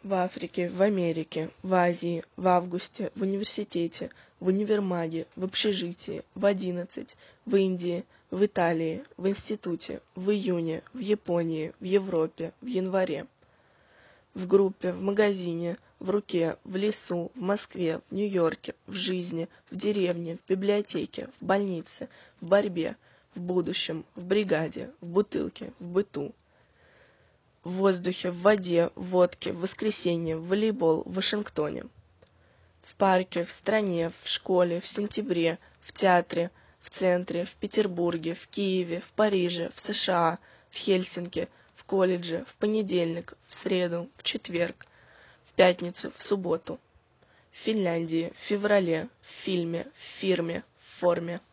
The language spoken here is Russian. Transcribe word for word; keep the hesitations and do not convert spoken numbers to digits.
В Африке, в Америке, в Азии, в августе, в университете, в универмаге, в общежитии, в одиннадцать, в Индии, в Италии, в институте, в июне, в Японии, в Европе, в январе. В группе, в магазине, в руке, в лесу, в Москве, в Нью-Йорке, в жизни, в деревне, в библиотеке, в больнице, в борьбе, в будущем, в бригаде, в бутылке, в быту. В воздухе, в воде, в водке, в воскресенье, в волейбол, в Вашингтоне. В парке, в стране, в школе, в сентябре, в театре, в центре, в Петербурге, в Киеве, в Париже, в США, в Хельсинки, в колледже, в понедельник, в среду, в четверг, в пятницу, в субботу. В Финляндии, в феврале, в фильме, в фирме, в форме.